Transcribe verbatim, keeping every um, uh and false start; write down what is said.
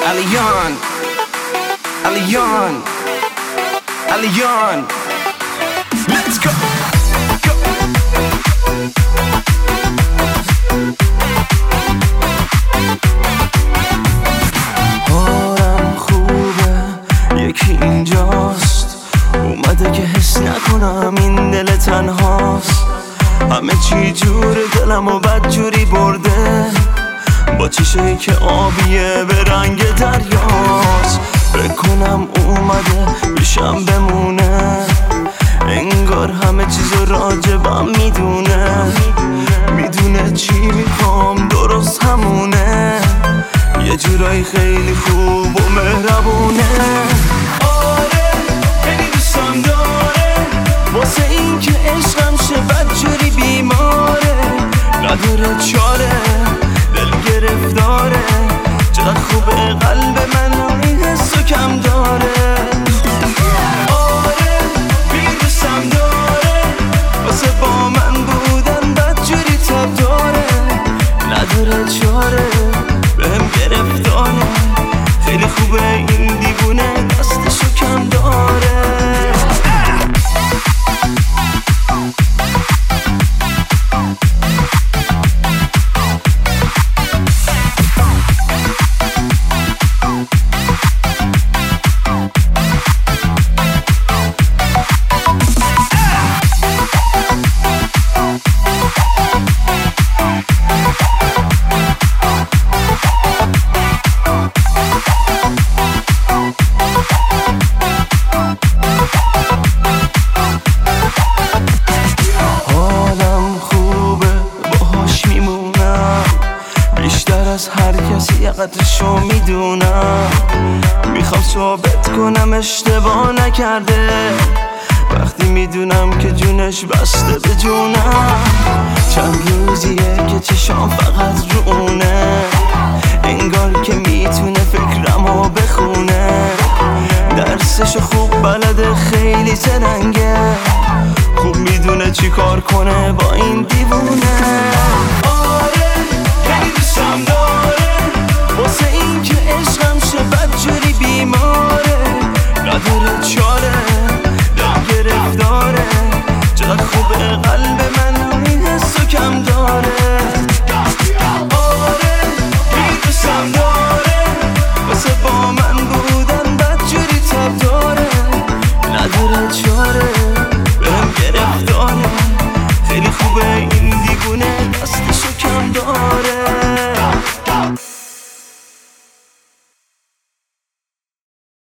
Aliyan, Aliyan, Aliyan. Let's go, go. حالم خوبه، یکی اینجاست اومده که حس نکنم این دل تنهاست. همه چی جور دلم و بد جوری برده، با چشایی که آبیه به رنگ دریاست. فکر کنم اومده پیشم بمونه، انگار همه چیزو راجبم میدونه. میدونه چی میخوام درست همونه، یه جورایی خیلی خوب و مهربونه. آره خیلی دوستم داره، واسه این که عشقم شه بد جوری بیماره. نداره چاره، دل گرفتاره، چقدر خوبه قلب من این حسو کم داره. آره بیدوستم داره، واسه با من بودن بد جوری تب داره. نداره چاره، بهم گرفتاره، خیلی خوبه این دیوونه دستشو کم داره. هر کسی یه قدرشو میدونم، میخوام ثابت کنم اشتباه نکرده. وقتی میدونم که جونش بسته به جونم، چند روزیه که چشام فقط رو اونه، انگار که میتونه فکرمو بخونه. درسشو خوب بلده، خیلی ترنگه، خوب میدونه چی کار کنه با این دیوونه.